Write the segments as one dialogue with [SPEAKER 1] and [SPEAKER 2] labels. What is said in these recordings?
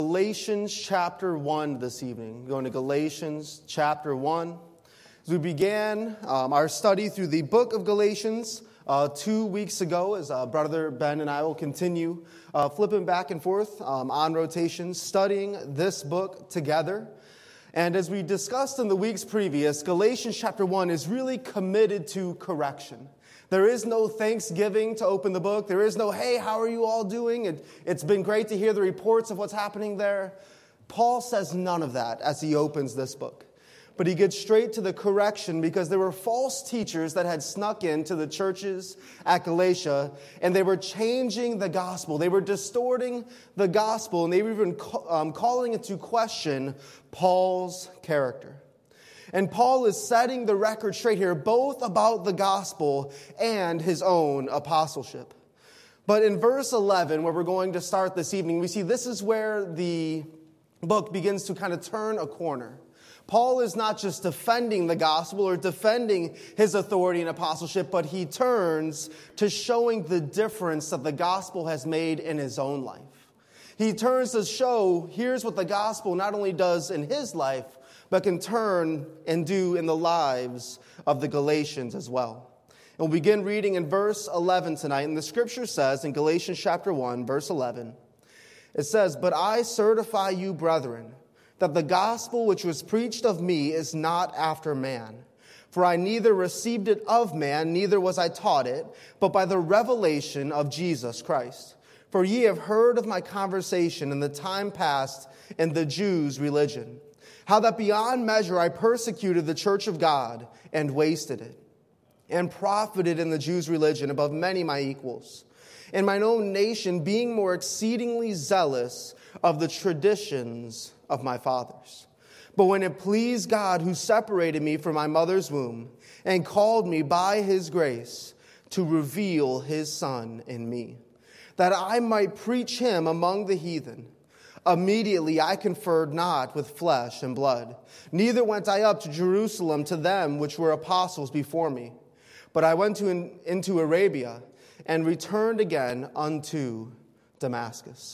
[SPEAKER 1] Galatians chapter 1 this evening. We're going to Galatians chapter 1. As we began our study through the book of Galatians 2 weeks ago, as Brother Ben and I will continue flipping back and forth on rotation, studying this book together. And as we discussed in the weeks previous, Galatians chapter 1 is really committed to correction. There is no thanksgiving to open the book. There is no, hey, how are you all doing? It's been great to hear the reports of what's happening there. Paul says none of that as he opens this book. But he gets straight to the correction because there were false teachers that had snuck into the churches at Galatia, and they were changing the gospel. They were distorting the gospel, and they were even calling into question Paul's character. And Paul is setting the record straight here, both about the gospel and his own apostleship. But in verse 11, where we're going to start this evening, we see this is where the book begins to kind of turn a corner. Paul is not just defending the gospel or defending his authority and apostleship, but he turns to showing the difference that the gospel has made in his own life. He turns to show, here's what the gospel not only does in his life, but can turn and do in the lives of the Galatians as well. And we'll begin reading in verse 11 tonight. And the scripture says in Galatians chapter 1, verse 11, it says, "But I certify you, brethren, that the gospel which was preached of me is not after man. For I neither received it of man, neither was I taught it, but by the revelation of Jesus Christ. For ye have heard of my conversation in the time past in the Jews' religion, how that beyond measure I persecuted the church of God and wasted it, and profited in the Jews' religion above many my equals, in mine own nation being more exceedingly zealous of the traditions of my fathers. But when it pleased God, who separated me from my mother's womb and called me by his grace to reveal his Son in me, that I might preach him among the heathen, immediately I conferred not with flesh and blood, neither went I up to Jerusalem to them which were apostles before me, but I went into Arabia and returned again unto Damascus."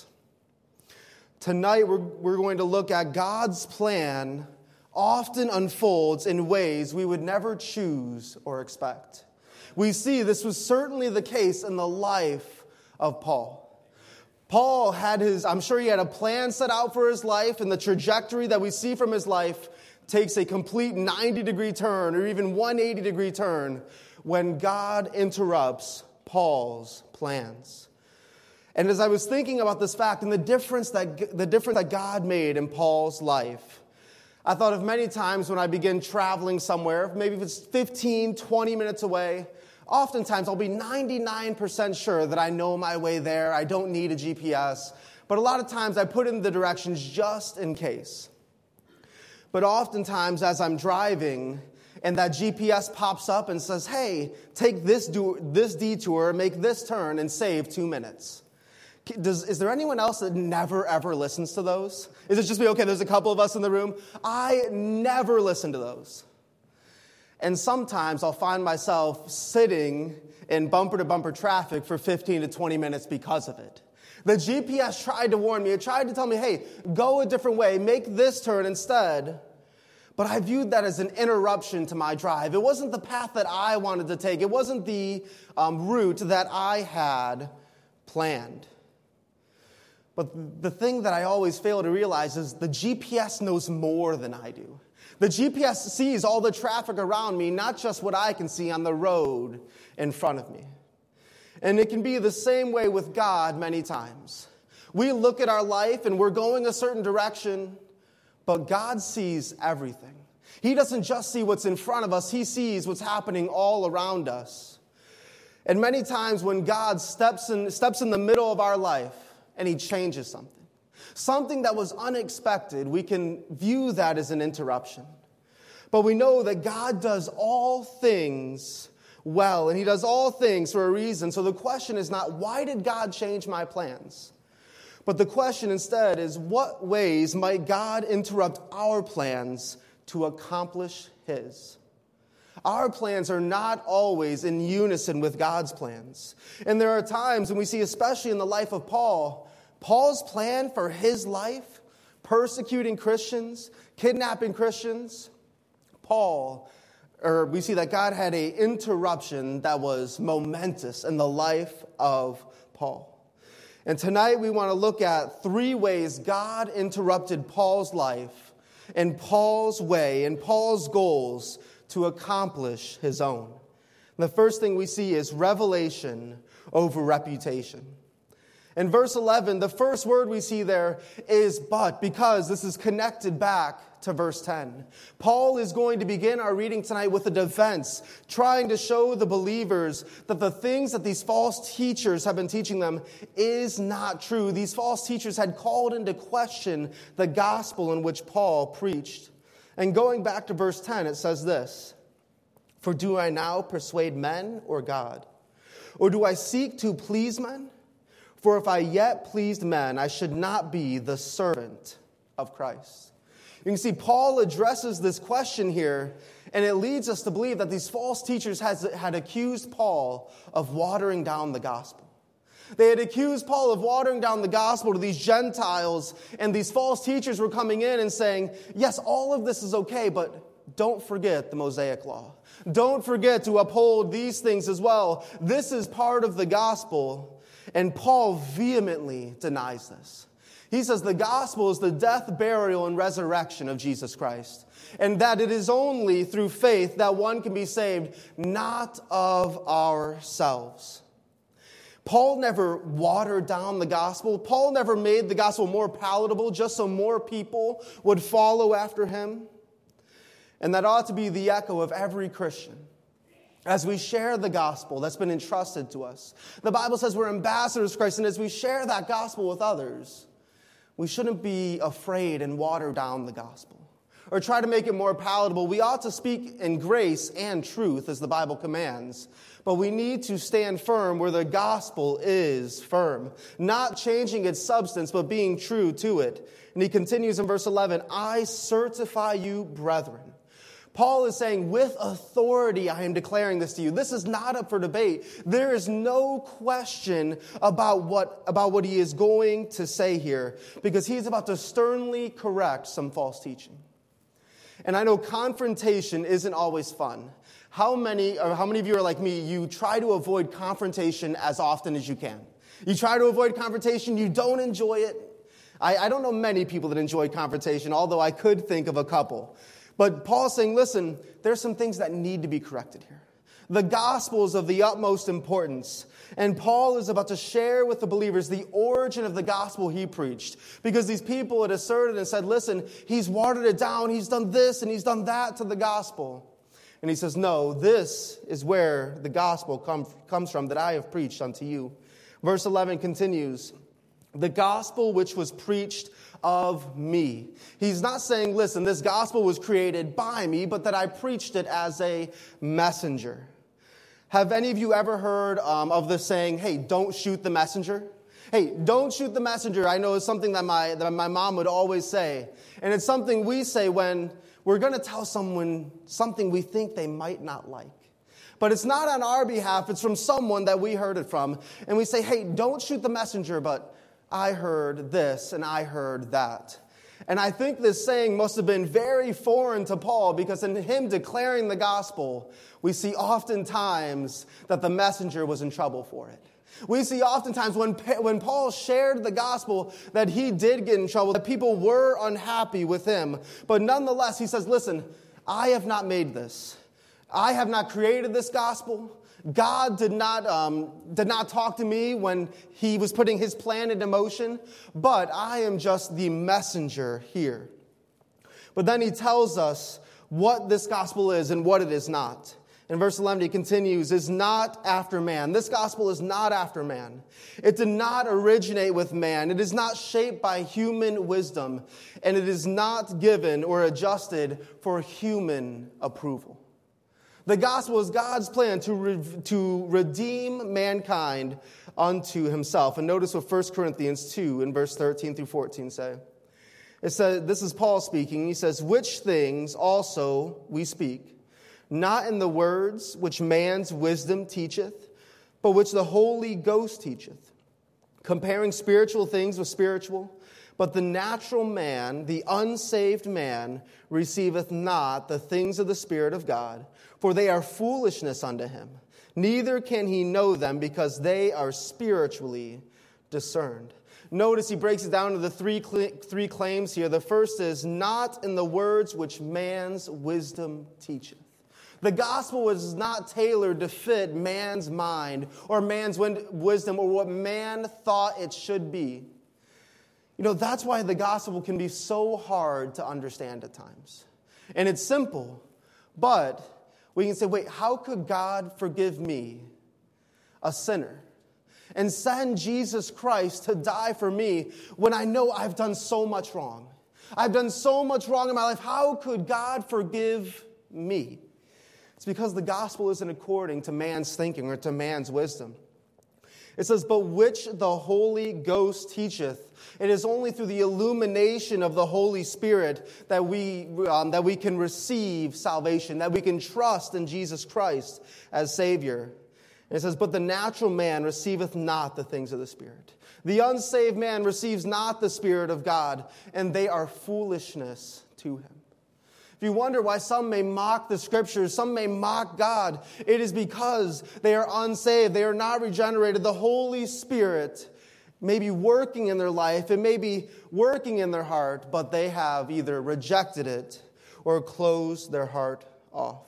[SPEAKER 1] Tonight we're going to look at God's plan often unfolds in ways we would never choose or expect. We see this was certainly the case in the life of Paul. Paul had I'm sure he had a plan set out for his life, and the trajectory that we see from his life takes a complete 90-degree turn or even 180-degree turn when God interrupts Paul's plans. And as I was thinking about this fact and the difference that God made in Paul's life, I thought of many times when I begin traveling somewhere, maybe if it's 15, 20 minutes away, oftentimes I'll be 99% sure that I know my way there. I don't need a GPS. But a lot of times I put in the directions just in case. But oftentimes as I'm driving and that GPS pops up and says, hey, take this detour, make this turn, and save 2 minutes. Is there anyone else that never, ever listens to those? Is it just me? Okay, there's a couple of us in the room. I never listen to those. And sometimes I'll find myself sitting in bumper-to-bumper traffic for 15 to 20 minutes because of it. The GPS tried to warn me. It tried to tell me, hey, go a different way. Make this turn instead. But I viewed that as an interruption to my drive. It wasn't the path that I wanted to take. It wasn't the route that I had planned. But the thing that I always fail to realize is the GPS knows more than I do. The GPS sees all the traffic around me, not just what I can see on the road in front of me. And it can be the same way with God many times. We look at our life and we're going a certain direction, but God sees everything. He doesn't just see what's in front of us, he sees what's happening all around us. And many times when God steps in the middle of our life, and he changes something that was unexpected, we can view that as an interruption. But we know that God does all things well, and he does all things for a reason. So the question is not, why did God change my plans? But the question instead is, what ways might God interrupt our plans to accomplish his? Our plans are not always in unison with God's plans. And there are times when we see, especially in the life of Paul, Paul's plan for his life, persecuting Christians, kidnapping Christians, we see that God had an interruption that was momentous in the life of Paul. And tonight we want to look at 3 ways God interrupted Paul's life and Paul's way and Paul's goals to accomplish his own. The first thing we see is revelation over reputation. In verse 11, the first word we see there is but, because this is connected back to verse 10. Paul is going to begin our reading tonight with a defense, trying to show the believers that the things that these false teachers have been teaching them is not true. These false teachers had called into question the gospel in which Paul preached. And going back to verse 10, it says this, "For do I now persuade men or God? Or do I seek to please men? For if I yet pleased men, I should not be the servant of Christ." You can see Paul addresses this question here, and it leads us to believe that these false teachers had accused Paul of watering down the gospel. They had accused Paul of watering down the gospel to these Gentiles, and these false teachers were coming in and saying, yes, all of this is okay, but don't forget the Mosaic law. Don't forget to uphold these things as well. This is part of the gospel. And Paul vehemently denies this. He says the gospel is the death, burial, and resurrection of Jesus Christ. And that it is only through faith that one can be saved, not of ourselves. Paul never watered down the gospel. Paul never made the gospel more palatable just so more people would follow after him. And that ought to be the echo of every Christian. As we share the gospel that's been entrusted to us. The Bible says we're ambassadors of Christ, and as we share that gospel with others, we shouldn't be afraid and water down the gospel or try to make it more palatable. We ought to speak in grace and truth as the Bible commands, but we need to stand firm where the gospel is firm, not changing its substance, but being true to it. And he continues in verse 11, "I certify you, brethren." Paul is saying, with authority, I am declaring this to you. This is not up for debate. There is no question about what he is going to say here, because he's about to sternly correct some false teaching. And I know confrontation isn't always fun. How many of you are like me? You try to avoid confrontation as often as you can. You try to avoid confrontation. You don't enjoy it. I don't know many people that enjoy confrontation, although I could think of a couple. But Paul's saying, listen, there's some things that need to be corrected here. The gospel is of the utmost importance. And Paul is about to share with the believers the origin of the gospel he preached. Because these people had asserted and said, listen, he's watered it down, he's done this and he's done that to the gospel. And he says, no, this is where the gospel comes from that I have preached unto you. Verse 11 continues, "The gospel which was preached of me." He's not saying, listen, this gospel was created by me, but that I preached it as a messenger. Have any of you ever heard of the saying, hey, don't shoot the messenger? Hey, don't shoot the messenger. I know it's something that my mom would always say. And it's something we say when we're going to tell someone something we think they might not like. But it's not on our behalf. It's from someone that we heard it from. And we say, hey, don't shoot the messenger, but I heard this and I heard that. And I think this saying must have been very foreign to Paul, because in him declaring the gospel, we see oftentimes that the messenger was in trouble for it. We see oftentimes when Paul shared the gospel that he did get in trouble, that people were unhappy with him. But nonetheless, he says, listen, I have not made this. I have not created this gospel. God did not talk to me when he was putting his plan into motion, but I am just the messenger here. But then he tells us what this gospel is and what it is not. In verse 11, he continues, is not after man. This gospel is not after man. It did not originate with man. It is not shaped by human wisdom, and it is not given or adjusted for human approval. The gospel is God's plan to redeem mankind unto himself. And notice what 1 Corinthians 2 in verse 13 through 14 say. It says, this is Paul speaking. He says, which things also we speak, not in the words which man's wisdom teacheth, but which the Holy Ghost teacheth, comparing spiritual things with spiritual. But the natural man, the unsaved man, receiveth not the things of the Spirit of God, for they are foolishness unto him. Neither can he know them, because they are spiritually discerned. Notice he breaks it down to the three claims here. The first is, not in the words which man's wisdom teacheth. The gospel was not tailored to fit man's mind or man's wisdom or what man thought it should be. You know, that's why the gospel can be so hard to understand at times. And it's simple, but we can say, wait, how could God forgive me, a sinner, and send Jesus Christ to die for me when I know I've done so much wrong? I've done so much wrong in my life. How could God forgive me? It's because the gospel isn't according to man's thinking or to man's wisdom. It says, but which the Holy Ghost teacheth. It is only through the illumination of the Holy Spirit that we can receive salvation, that we can trust in Jesus Christ as Savior. And it says, but the natural man receiveth not the things of the Spirit. The unsaved man receives not the Spirit of God, and they are foolishness to him. If you wonder why some may mock the Scriptures, some may mock God, it is because they are unsaved. They are not regenerated. The Holy Spirit may be working in their life. It may be working in their heart, but they have either rejected it or closed their heart off.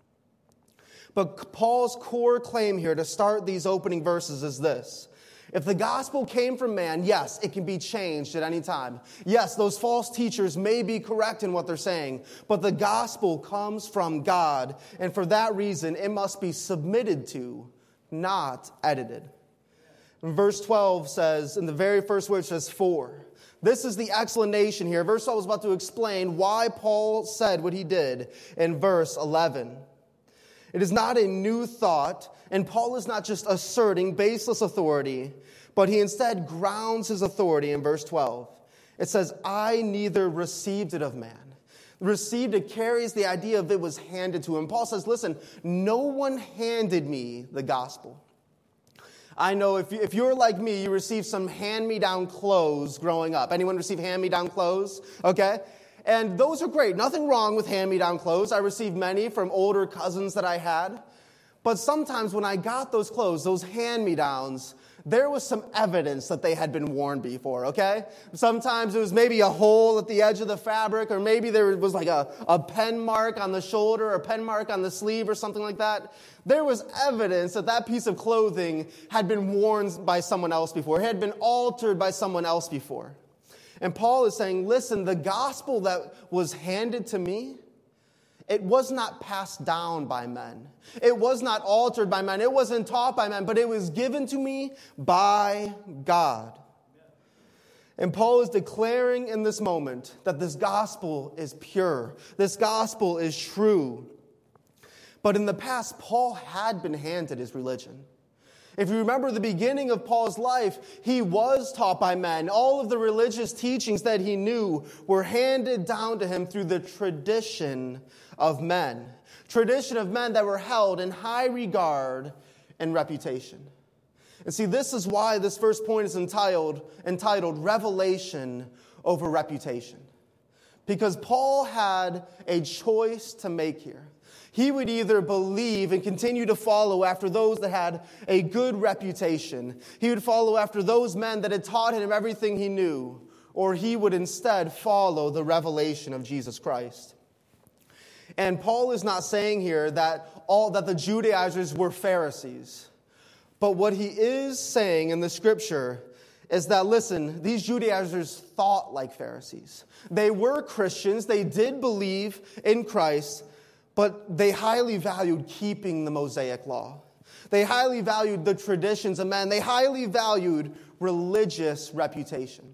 [SPEAKER 1] But Paul's core claim here to start these opening verses is this. If the gospel came from man, yes, it can be changed at any time. Yes, those false teachers may be correct in what they're saying, but the gospel comes from God, and for that reason, it must be submitted to, not edited. And verse 12 says, in the very first word, it says, for. This is the explanation here. Verse 12 is about to explain why Paul said what he did in verse 11. It is not a new thought, and Paul is not just asserting baseless authority, but he instead grounds his authority in verse 12. It says, I neither received it of man. Received it carries the idea of it was handed to him. Paul says, listen, no one handed me the gospel. I know if you're like me, you received some hand-me-down clothes growing up. Anyone receive hand-me-down clothes? Okay. And those are great. Nothing wrong with hand-me-down clothes. I received many from older cousins that I had. But sometimes when I got those clothes, those hand-me-downs, there was some evidence that they had been worn before, okay? Sometimes it was maybe a hole at the edge of the fabric, or maybe there was like a pen mark on the shoulder, or a pen mark on the sleeve, or something like that. There was evidence that that piece of clothing had been worn by someone else before. It had been altered by someone else before. And Paul is saying, listen, the gospel that was handed to me, it was not passed down by men. It was not altered by men. It wasn't taught by men, but it was given to me by God. And Paul is declaring in this moment that this gospel is pure. This gospel is true. But in the past, Paul had been handed his religion. If you remember the beginning of Paul's life, he was taught by men. All of the religious teachings that he knew were handed down to him through the tradition of men. Tradition of men that were held in high regard and reputation. And see, this is why this first point is entitled Revelation over Reputation. Because Paul had a choice to make here. He would either believe and continue to follow after those that had a good reputation. He would follow after those men that had taught him everything he knew. Or he would instead follow the revelation of Jesus Christ. And Paul is not saying here that the Judaizers were Pharisees. But what he is saying in the scripture is that, listen, these Judaizers thought like Pharisees. They were Christians. They did believe in Christ. But they highly valued keeping the Mosaic law. They highly valued the traditions of men. They highly valued religious reputation.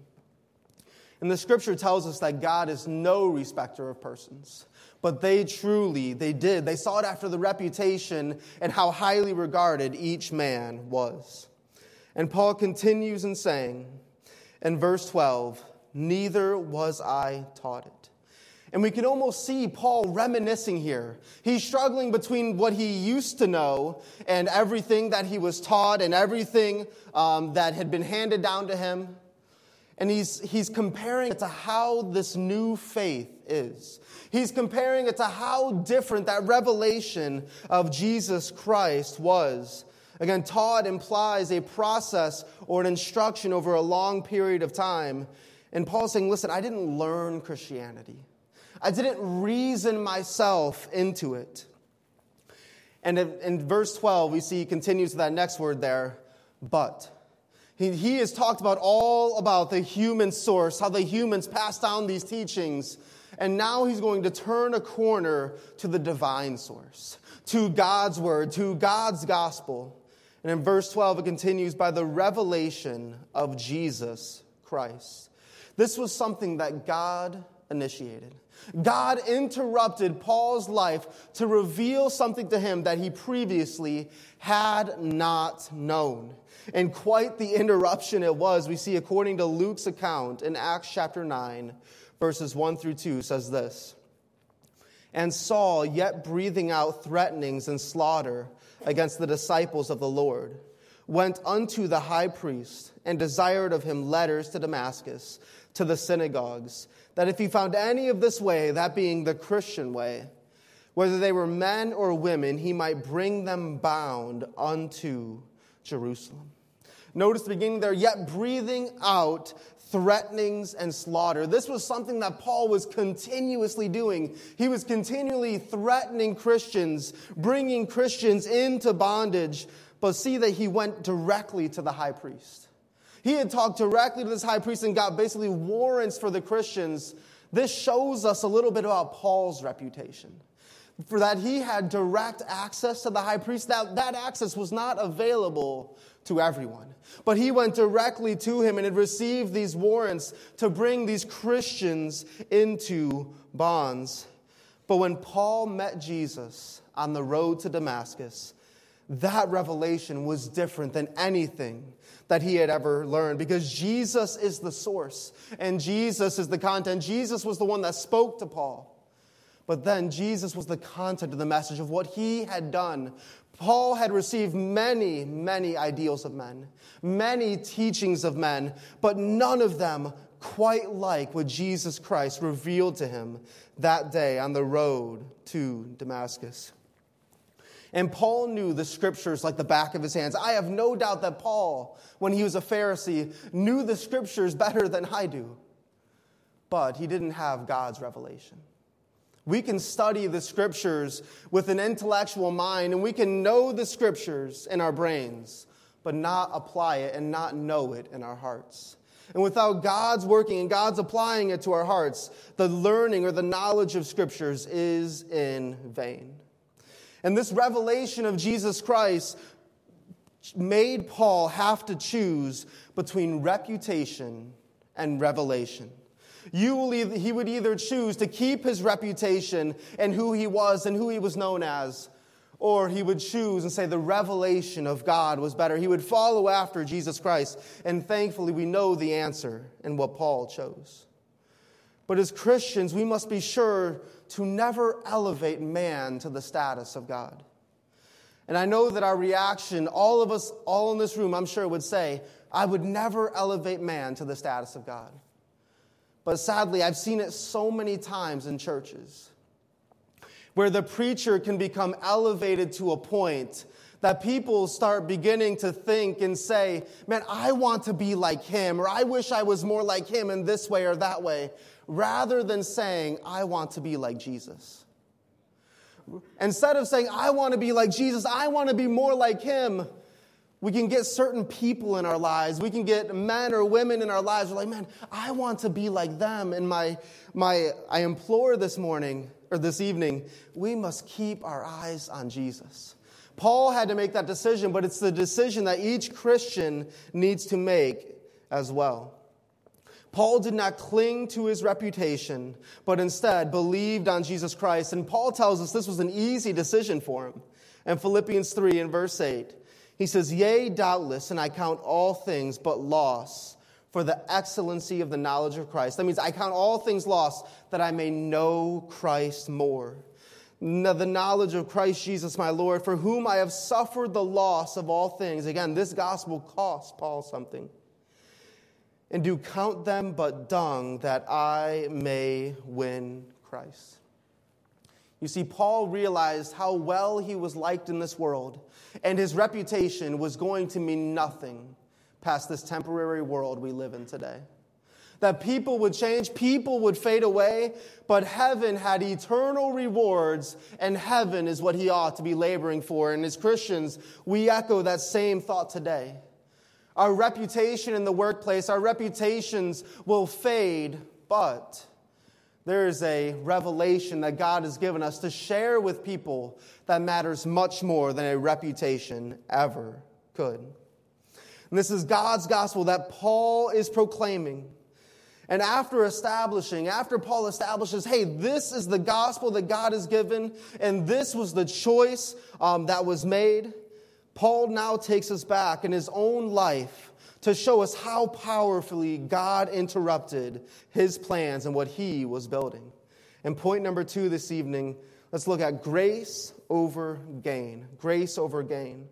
[SPEAKER 1] And the scripture tells us that God is no respecter of persons. But they did. They sought after the reputation and how highly regarded each man was. And Paul continues in saying, in verse 12, neither was I taught it. And we can almost see Paul reminiscing here. He's struggling between what he used to know and everything that he was taught and everything that had been handed down to him. And he's comparing it to how this new faith is. He's comparing it to how different that revelation of Jesus Christ was. Again, taught implies a process or an instruction over a long period of time. And Paul's saying, listen, I didn't learn Christianity. I didn't reason myself into it. And in verse 12, we see he continues to that next word there, but. He has talked about all about the human source, how the humans pass down these teachings. And now he's going to turn a corner to the divine source, to God's word, to God's gospel. And in verse 12, it continues by the revelation of Jesus Christ. This was something that God initiated. God interrupted Paul's life to reveal something to him that he previously had not known. And quite the interruption it was. We see according to Luke's account in Acts chapter 9, verses 1 through 2, says this. And Saul, yet breathing out threatenings and slaughter against the disciples of the Lord, went unto the high priest and desired of him letters to Damascus, to the synagogues, that if he found any of this way, that being the Christian way, whether they were men or women, he might bring them bound unto Jerusalem. Notice the beginning there, yet breathing out threatenings and slaughter. This was something that Paul was continuously doing. He was continually threatening Christians, bringing Christians into bondage. But see that he went directly to the high priest. He had talked directly to this high priest and got basically warrants for the Christians. This shows us a little bit about Paul's reputation. For that he had direct access to the high priest. That access was not available to everyone. But he went directly to him and had received these warrants to bring these Christians into bonds. But when Paul met Jesus on the road to Damascus, that revelation was different than anything that he had ever learned, because Jesus is the source and Jesus is the content. Jesus was the one that spoke to Paul. But then Jesus was the content of the message of what he had done. Paul had received many, many ideals of men, many teachings of men, but none of them quite like what Jesus Christ revealed to him that day on the road to Damascus. And Paul knew the scriptures like the back of his hands. I have no doubt that Paul, when he was a Pharisee, knew the scriptures better than I do. But he didn't have God's revelation. We can study the scriptures with an intellectual mind, and we can know the scriptures in our brains, but not apply it and not know it in our hearts. And without God's working and God's applying it to our hearts, the learning or the knowledge of scriptures is in vain. And this revelation of Jesus Christ made Paul have to choose between reputation and revelation. He would either choose to keep his reputation and who he was and who he was known as, or he would choose and say the revelation of God was better. He would follow after Jesus Christ. And thankfully, we know the answer in what Paul chose. But as Christians, we must be sure to never elevate man to the status of God. And I know that our reaction, all of us, all in this room, I'm sure would say, I would never elevate man to the status of God. But sadly, I've seen it so many times in churches where the preacher can become elevated to a point that people start beginning to think and say, man, I want to be like him, or I wish I was more like him in this way or that way, rather than saying, I want to be like Jesus. Instead of saying, I want to be like Jesus, I want to be more like him, we can get certain people in our lives. We can get men or women in our lives. We're like, man, I want to be like them. And I implore this morning or this evening, we must keep our eyes on Jesus. Paul had to make that decision, but it's the decision that each Christian needs to make as well. Paul did not cling to his reputation, but instead believed on Jesus Christ. And Paul tells us this was an easy decision for him. In Philippians 3 and verse 8, he says, yea, doubtless, and I count all things but loss for the excellency of the knowledge of Christ. That means I count all things lost that I may know Christ more. The knowledge of Christ Jesus my Lord, for whom I have suffered the loss of all things. Again, this gospel cost Paul something. And do count them but dung, that I may win Christ. You see, Paul realized how well he was liked in this world, and his reputation was going to mean nothing past this temporary world we live in today. That people would change, people would fade away, but heaven had eternal rewards, and heaven is what he ought to be laboring for. And as Christians, we echo that same thought today. Our reputation in the workplace, our reputations will fade, but there is a revelation that God has given us to share with people that matters much more than a reputation ever could. And this is God's gospel that Paul is proclaiming. And after Paul establishes, hey, this is the gospel that God has given, and this was the choice that was made, Paul now takes us back in his own life to show us how powerfully God interrupted his plans and what he was building. And point number 2 this evening, let's look at grace over gain. Grace over gain.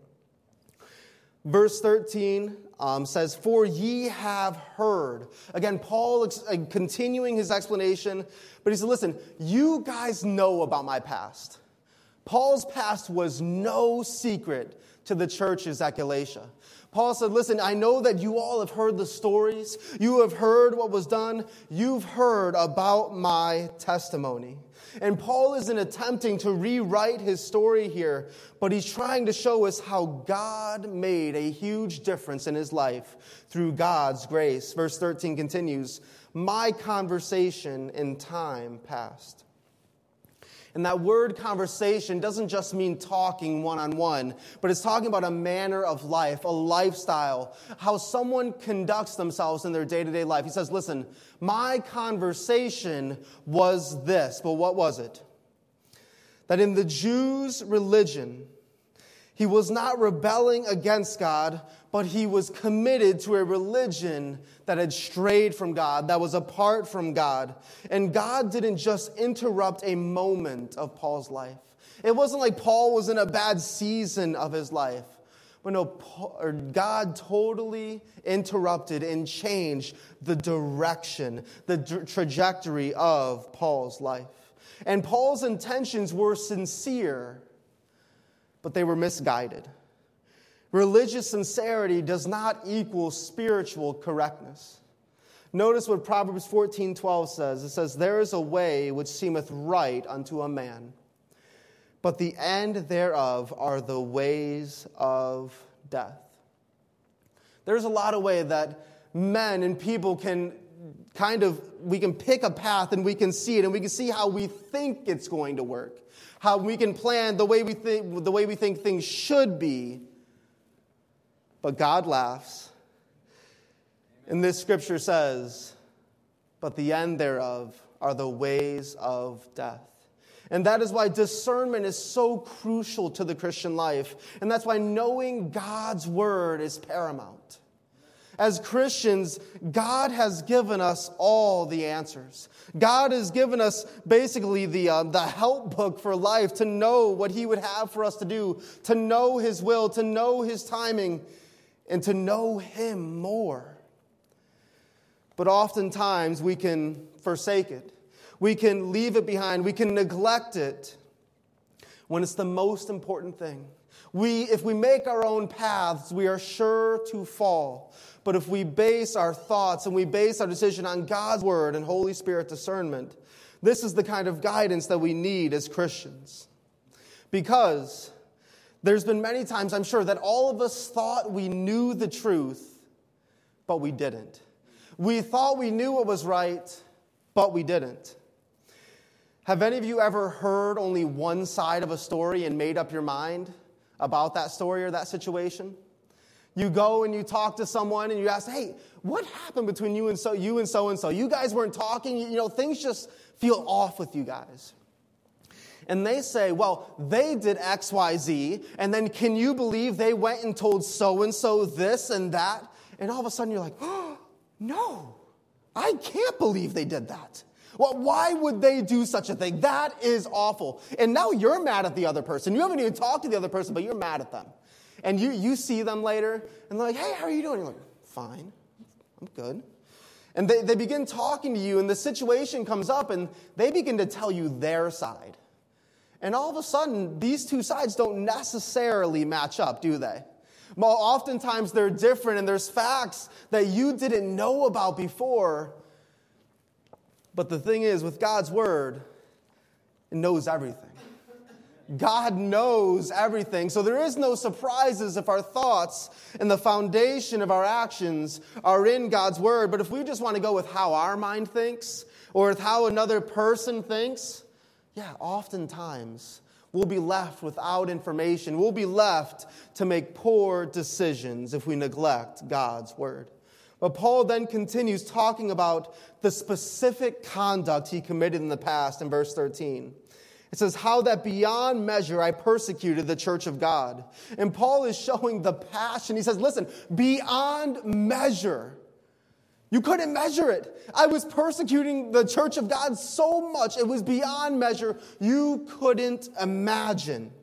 [SPEAKER 1] Verse 13 says, for ye have heard. Again, Paul continuing his explanation, but he said, listen, you guys know about my past. Paul's past was no secret to the churches at Galatia. Paul said, listen, I know that you all have heard the stories. You have heard what was done. You've heard about my testimony. And Paul isn't attempting to rewrite his story here, but he's trying to show us how God made a huge difference in his life through God's grace. Verse 13 continues, my conversation in time past. And that word conversation doesn't just mean talking one-on-one, but it's talking about a manner of life, a lifestyle, how someone conducts themselves in their day-to-day life. He says, listen, my conversation was this. But what was it? That in the Jews' religion, he was not rebelling against God, but he was committed to a religion that had strayed from God, that was apart from God. And God didn't just interrupt a moment of Paul's life. It wasn't like Paul was in a bad season of his life. But no, God totally interrupted and changed the direction, the trajectory of Paul's life. And Paul's intentions were sincere, but they were misguided. Religious sincerity does not equal spiritual correctness. Notice what Proverbs 14:12 says. It says, there is a way which seemeth right unto a man, but the end thereof are the ways of death. There's a lot of ways that men and people can we can pick a path and we can see it and we can see how we think it's going to work, how we can plan the way we think things should be. But God laughs. And this scripture says, but the end thereof are the ways of death. And that is why discernment is so crucial to the Christian life. And that's why knowing God's word is paramount. As Christians, God has given us all the answers. God has given us basically the help book for life to know what he would have for us to do, to know his will, to know his timing, and to know him more. But oftentimes we can forsake it. We can leave it behind. We can neglect it when it's the most important thing. If we make our own paths, we are sure to fall. But if we base our thoughts and we base our decision on God's word and Holy Spirit discernment, this is the kind of guidance that we need as Christians. Because there's been many times, I'm sure, that all of us thought we knew the truth, but we didn't. We thought we knew what was right, but we didn't. Have any of you ever heard only one side of a story and made up your mind about that story or that situation? You go and you talk to someone and you ask, hey, what happened between you and so-and-so? You guys weren't talking. Things just feel off with you guys. And they say, well, they did X, Y, Z, and then can you believe they went and told so-and-so this and that? And all of a sudden you're like, oh, No, I can't believe they did that. Well, why would they do such a thing? That is awful. And now you're mad at the other person. You haven't even talked to the other person, but you're mad at them. And you see them later, and they're like, hey, how are you doing? You're like, fine, I'm good. And they begin talking to you, and the situation comes up, and they begin to tell you their side. And all of a sudden, these two sides don't necessarily match up, do they? Well, oftentimes they're different, and there's facts that you didn't know about before. But the thing is, with God's word, it knows everything. God knows everything. So there is no surprises if our thoughts and the foundation of our actions are in God's word. But if we just want to go with how our mind thinks or with how another person thinks, oftentimes we'll be left without information. We'll be left to make poor decisions if we neglect God's word. But Paul then continues talking about the specific conduct he committed in the past in verse 13. It says, how that beyond measure I persecuted the church of God. And Paul is showing the passion. He says, listen, beyond measure. You couldn't measure it. I was persecuting the church of God so much. It was beyond measure. You couldn't imagine.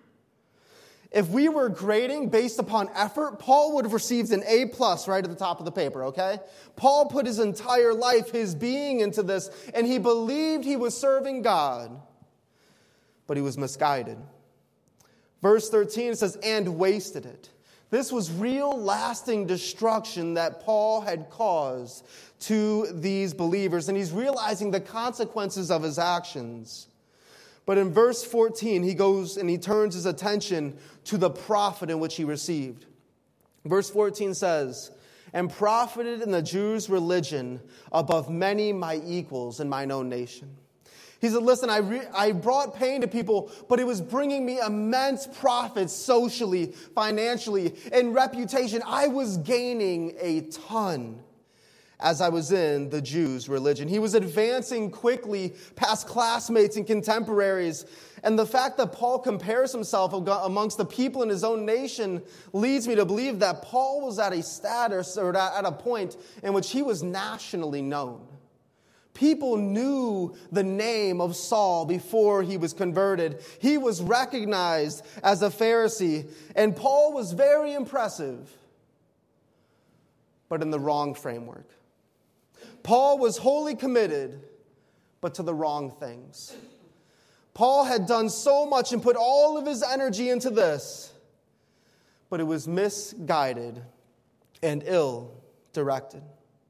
[SPEAKER 1] If we were grading based upon effort, Paul would have received an A+ right at the top of the paper, okay? Paul put his entire life, his being into this, and he believed he was serving God. But he was misguided. Verse 13 says, and wasted it. This was real lasting destruction that Paul had caused to these believers, and he's realizing the consequences of his actions. But in verse 14, he goes and he turns his attention to the profit in which he received. Verse 14 says, and profited in the Jews' religion above many my equals in mine own nation. He said, listen, I brought pain to people, but it was bringing me immense profits socially, financially, and reputation. I was gaining a ton as I was in the Jews' religion. He was advancing quickly past classmates and contemporaries. And the fact that Paul compares himself amongst the people in his own nation leads me to believe that Paul was at a status or at a point in which he was nationally known. People knew the name of Saul before he was converted. He was recognized as a Pharisee, and Paul was very impressive, but in the wrong framework. Paul was wholly committed, but to the wrong things. Paul had done so much and put all of his energy into this, but it was misguided and ill-directed.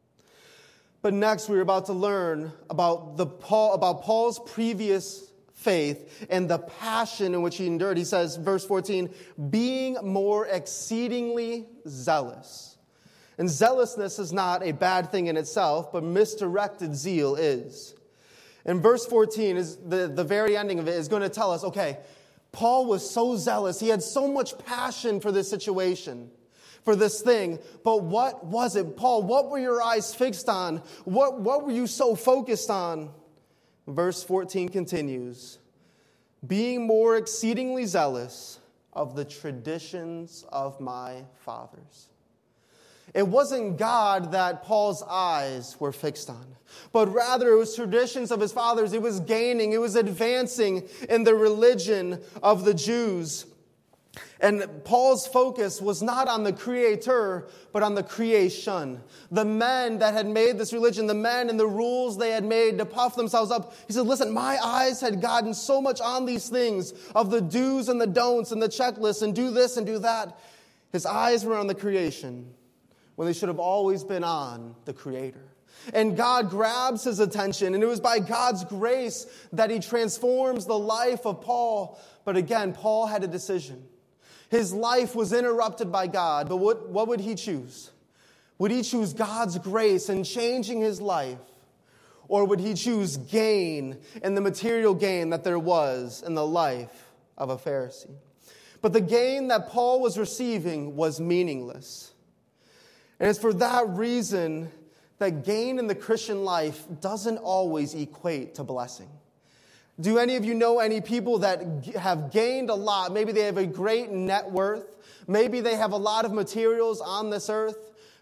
[SPEAKER 1] But next, we're about to learn about Paul's previous faith and the passion in which he endured. He says, verse 14, being more exceedingly zealous. And zealousness is not a bad thing in itself, but misdirected zeal is. And verse 14, is the very ending of it, is going to tell us, okay, Paul was so zealous. He had so much passion for this situation, for this thing. But what was it? Paul, what were your eyes fixed on? What were you so focused on? Verse 14 continues, being more exceedingly zealous of the traditions of my fathers. It wasn't God that Paul's eyes were fixed on, but rather it was traditions of his fathers. It was gaining, it was advancing in the religion of the Jews. And Paul's focus was not on the creator, but on the creation. The men that had made this religion, the men and the rules they had made to puff themselves up. He said, listen, my eyes had gotten so much on these things of the do's and the don'ts and the checklists and do this and do that. His eyes were on the creation when they should have always been on the Creator. And God grabs his attention, and it was by God's grace that he transforms the life of Paul. But again, Paul had a decision. His life was interrupted by God, but what would he choose? Would he choose God's grace in changing his life? Or would he choose gain and the material gain that there was in the life of a Pharisee? But the gain that Paul was receiving was meaningless. And it's for that reason that gain in the Christian life doesn't always equate to blessing. Do any of you know any people that have gained a lot? Maybe they have a great net worth. Maybe they have a lot of materials on this earth.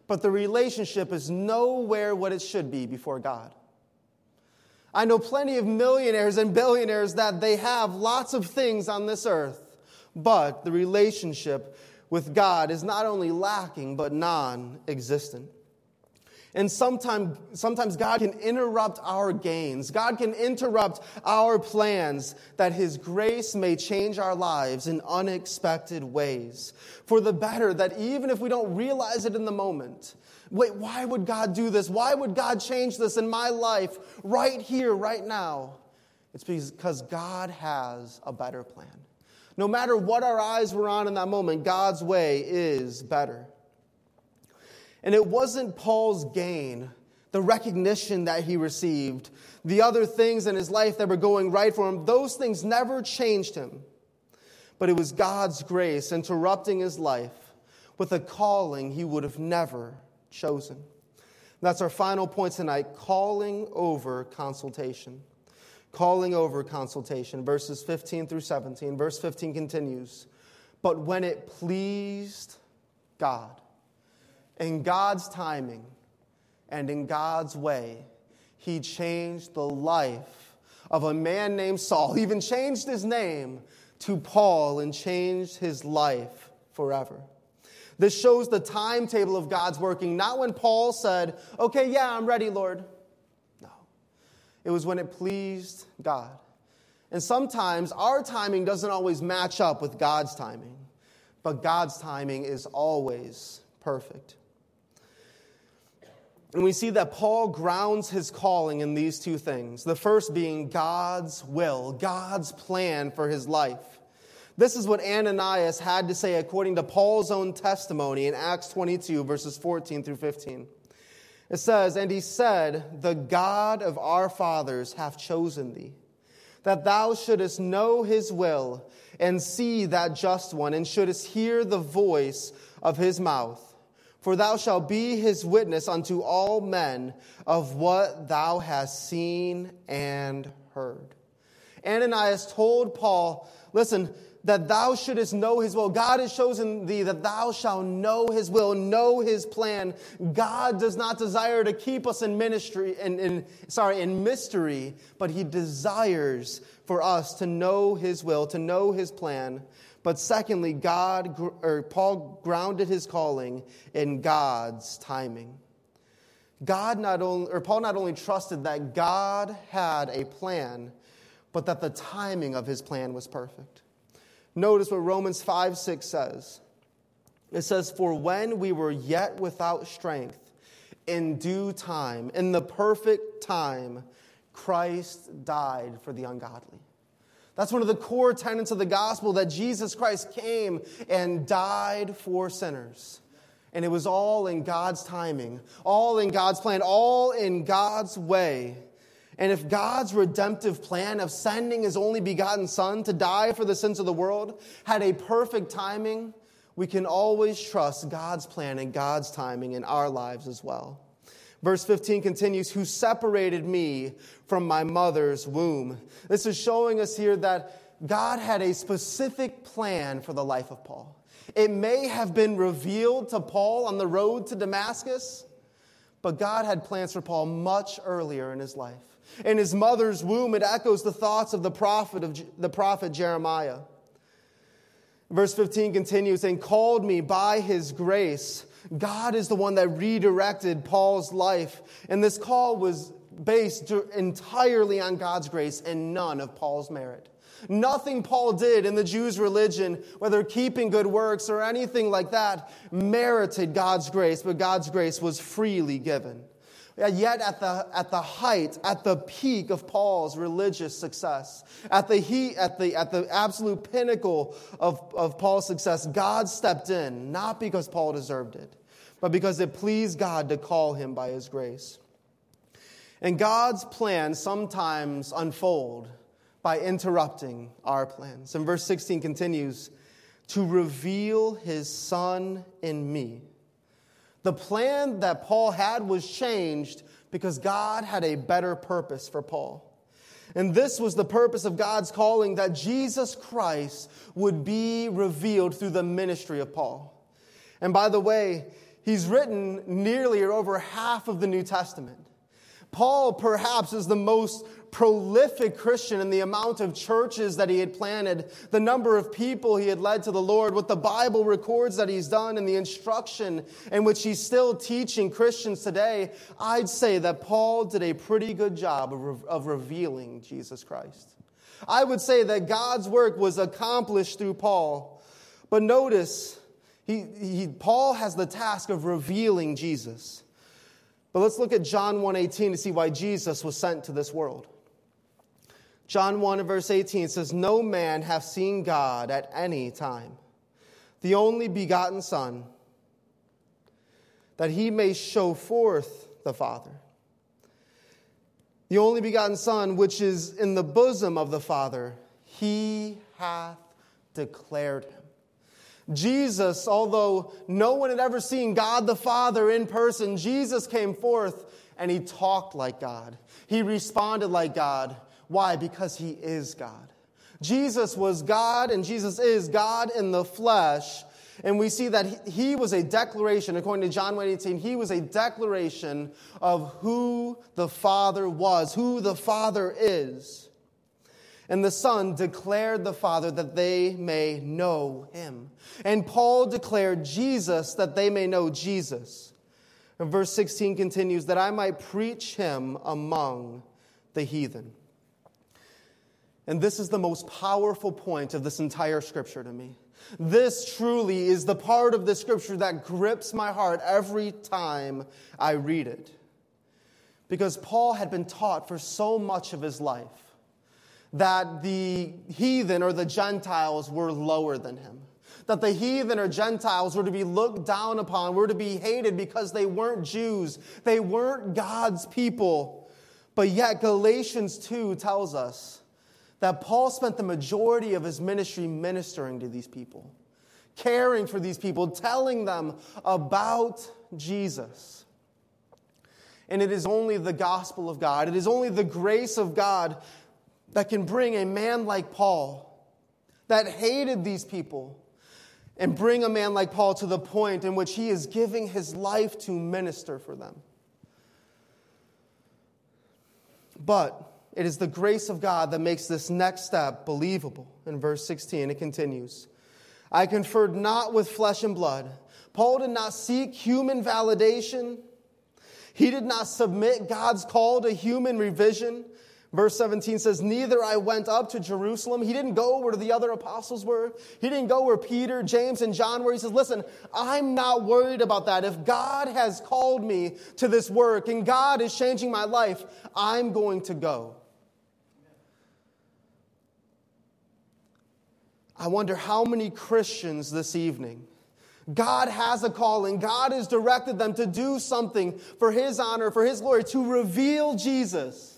[SPEAKER 1] but the relationship is nowhere what it should be before God. I know plenty of millionaires and billionaires that they have lots of things on this earth, but the relationship with God is not only lacking, but non-existent. And sometimes God can interrupt our gains. God can interrupt our plans that His grace may change our lives in unexpected ways for the better, that even if we don't realize it in the moment, wait, why would God do this? Why would God change this in my life right here, right now? It's because God has a better plan. No matter what our eyes were on in that moment, God's way is better. And it wasn't Paul's gain, the recognition that he received, the other things in his life that were going right for him. Those things never changed him. But it was God's grace interrupting his life with a calling he would have never chosen. That's our final point tonight, calling over consultation. Calling over consultation, verses 15 through 17. Verse 15 continues, "But when it pleased God, in God's timing and in God's way, He changed the life of a man named Saul. He even changed his name to Paul and changed his life forever." This shows the timetable of God's working, not when Paul said, "Okay, yeah, I'm ready, Lord." No. It was when it pleased God. And sometimes our timing doesn't always match up with God's timing, but God's timing is always perfect. And we see that Paul grounds his calling in these two things. The first being God's will, God's plan for his life. This is what Ananias had to say according to Paul's own testimony in Acts 22, verses 14 through 15. It says, "And he said, the God of our fathers hath chosen thee, that thou shouldest know his will, and see that just one, and shouldest hear the voice of his mouth. For thou shalt be his witness unto all men of what thou hast seen and heard." Ananias told Paul, listen, that thou shouldest know his will. God has chosen thee that thou shalt know his will, know his plan. God does not desire to keep us in mystery, but he desires for us to know his will, to know his plan. But secondly, Paul grounded his calling in God's timing. Paul not only trusted that God had a plan, but that the timing of his plan was perfect. Notice what Romans 5:6 says. It says, "For when we were yet without strength, in due time, in the perfect time, Christ died for the ungodly." That's one of the core tenets of the gospel, that Jesus Christ came and died for sinners. And it was all in God's timing, all in God's plan, all in God's way. And if God's redemptive plan of sending his only begotten Son to die for the sins of the world had a perfect timing, we can always trust God's plan and God's timing in our lives as well. Verse 15 continues, "Who separated me from my mother's womb." This is showing us here that God had a specific plan for the life of Paul. It may have been revealed to Paul on the road to Damascus, but God had plans for Paul much earlier in his life. In his mother's womb, it echoes the thoughts of the prophet Jeremiah. Verse 15 continues, "And called me by his grace." God is the one that redirected Paul's life. And this call was based entirely on God's grace and none of Paul's merit. Nothing Paul did in the Jews' religion, whether keeping good works or anything like that, merited God's grace, but God's grace was freely given. Yet at the height, at the peak of Paul's religious success, at the absolute pinnacle of Paul's success, God stepped in, not because Paul deserved it, but because it pleased God to call him by his grace. And God's plans sometimes unfold by interrupting our plans. And verse 16 continues, "To reveal his Son in me." The plan that Paul had was changed because God had a better purpose for Paul. And this was the purpose of God's calling, that Jesus Christ would be revealed through the ministry of Paul. And by the way, he's written nearly or over half of the New Testament. Paul perhaps is the most prolific Christian in the amount of churches that he had planted, the number of people he had led to the Lord, what the Bible records that he's done, and the instruction in which he's still teaching Christians today. I'd say that Paul did a pretty good job of revealing Jesus Christ. I would say that God's work was accomplished through Paul. But notice, Paul has the task of revealing Jesus. But let's look at John 1:18 to see why Jesus was sent to this world. John 1 and verse 18 says, "No man hath seen God at any time. The only begotten Son, that he may show forth the Father. The only begotten Son, which is in the bosom of the Father, he hath declared him." Jesus, although no one had ever seen God the Father in person, Jesus came forth and he talked like God. He responded like God. Why? Because he is God. Jesus was God and Jesus is God in the flesh. And we see that he was a declaration, according to John 1:18, he was a declaration of who the Father was, who the Father is. And the Son declared the Father that they may know him. And Paul declared Jesus that they may know Jesus. And verse 16 continues, "That I might preach him among the heathen." And this is the most powerful point of this entire scripture to me. This truly is the part of the scripture that grips my heart every time I read it. Because Paul had been taught for so much of his life that the heathen or the Gentiles were lower than him. That the heathen or Gentiles were to be looked down upon, were to be hated because they weren't Jews. They weren't God's people. But yet Galatians 2 tells us that Paul spent the majority of his ministry ministering to these people, caring for these people, telling them about Jesus. And it is only the gospel of God, it is only the grace of God that can bring a man like Paul, that hated these people, and bring a man like Paul to the point in which he is giving his life to minister for them. But it is the grace of God that makes this next step believable. In verse 16, it continues, "I conferred not with flesh and blood." Paul did not seek human validation. He did not submit God's call to human revision. Verse 17 says, "Neither I went up to Jerusalem." He didn't go where the other apostles were. He didn't go where Peter, James, and John were. He says, listen, I'm not worried about that. If God has called me to this work and God is changing my life, I'm going to go. I wonder how many Christians this evening, God has a calling. God has directed them to do something for his honor, for his glory, to reveal Jesus.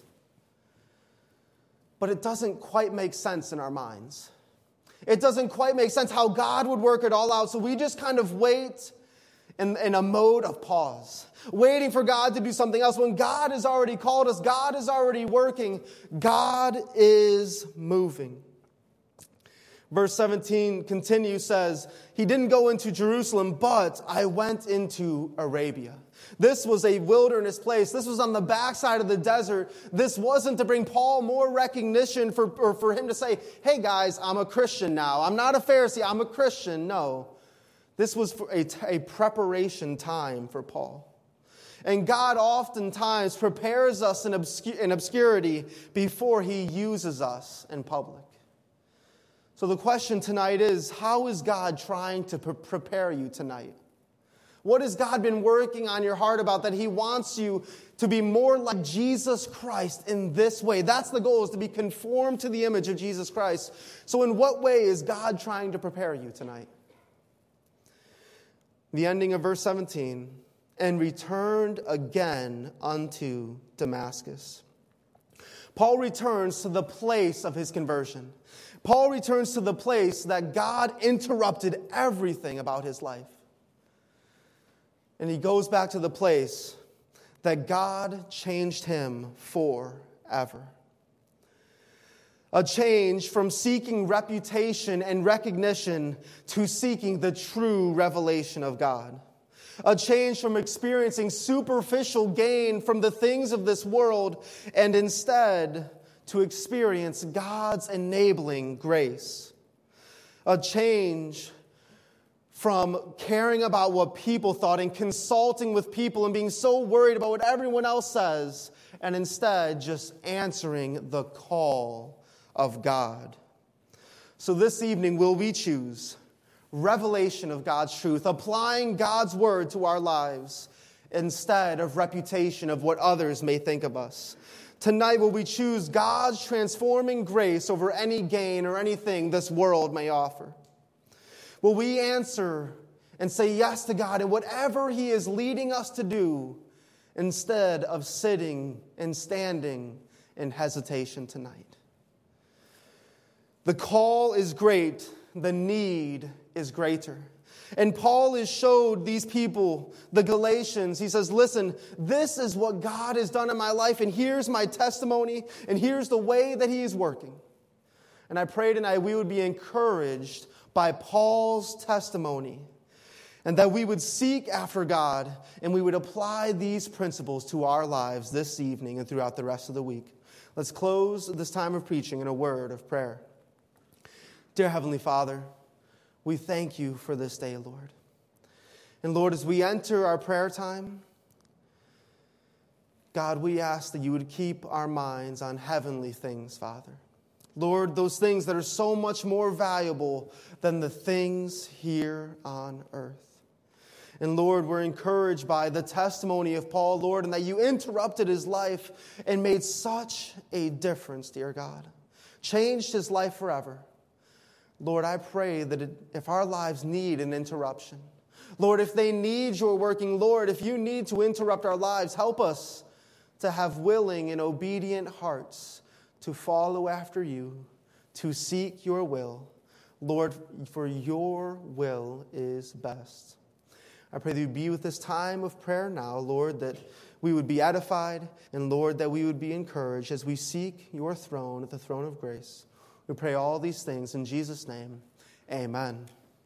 [SPEAKER 1] But it doesn't quite make sense in our minds. It doesn't quite make sense how God would work it all out. So we just kind of wait in a mode of pause, waiting for God to do something else. When God has already called us, God is already working, God is moving. Verse 17 continues, says, "He didn't go into Jerusalem, but I went into Arabia." This was a wilderness place. This was on the backside of the desert. This wasn't to bring Paul more recognition for him to say, hey guys, I'm a Christian now. I'm not a Pharisee, I'm a Christian. No. This was for a preparation time for Paul. And God oftentimes prepares us in obscurity before he uses us in public. So the question tonight is, how is God trying to prepare you tonight? What has God been working on your heart about that he wants you to be more like Jesus Christ in this way? That's the goal, is to be conformed to the image of Jesus Christ. So in what way is God trying to prepare you tonight? The ending of verse 17, "And returned again unto Damascus." Paul returns to the place of his conversion. Paul returns to the place that God interrupted everything about his life. And he goes back to the place that God changed him forever. A change from seeking reputation and recognition to seeking the true revelation of God. A change from experiencing superficial gain from the things of this world and instead to experience God's enabling grace. A change from caring about what people thought and consulting with people and being so worried about what everyone else says, and instead just answering the call of God. So this evening, will we choose revelation of God's truth, applying God's word to our lives instead of reputation of what others may think of us? Tonight, will we choose God's transforming grace over any gain or anything this world may offer? Will we answer and say yes to God in whatever He is leading us to do instead of sitting and standing in hesitation tonight? The call is great, the need is greater. And Paul has showed these people, the Galatians, he says, listen, this is what God has done in my life, and here's my testimony, and here's the way that He is working. And I pray tonight we would be encouraged by Paul's testimony, and that we would seek after God, and we would apply these principles to our lives this evening and throughout the rest of the week. Let's close this time of preaching in a word of prayer. Dear Heavenly Father, we thank You for this day, Lord. And Lord, as we enter our prayer time, God, we ask that You would keep our minds on heavenly things, Father. Lord, those things that are so much more valuable than the things here on earth. And Lord, we're encouraged by the testimony of Paul, Lord, and that You interrupted his life and made such a difference, dear God. Changed his life forever. Lord, I pray that if our lives need an interruption, Lord, if they need Your working, Lord, if You need to interrupt our lives, help us to have willing and obedient hearts to follow after You, to seek Your will. Lord, for Your will is best. I pray that You be with this time of prayer now, Lord, that we would be edified, and Lord, that we would be encouraged as we seek Your throne at the throne of grace. We pray all these things in Jesus' name. Amen.